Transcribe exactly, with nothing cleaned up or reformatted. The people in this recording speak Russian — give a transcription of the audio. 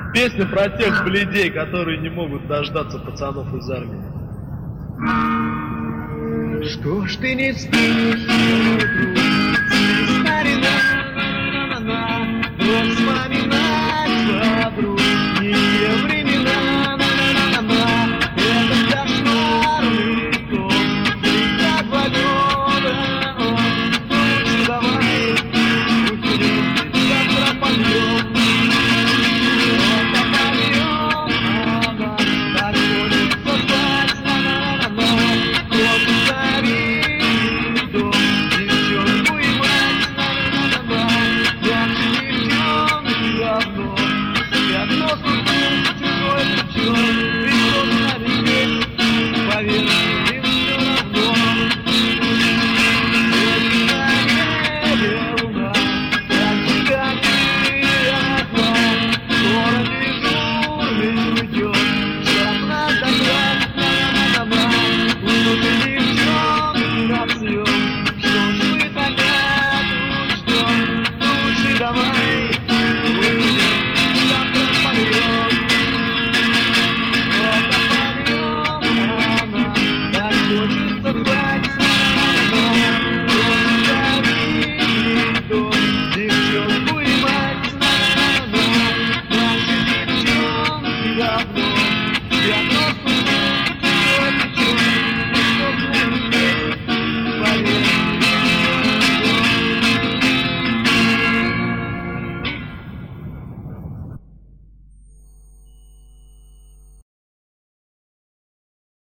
Песня про тех бледей, которые не могут дождаться пацанов из армии. Что ж ты не спишь, старина, вот вспоминать добрые времена, это кошмарный сон, тридцать два года, давай, пусть завтра пойдем. Чужое плечо,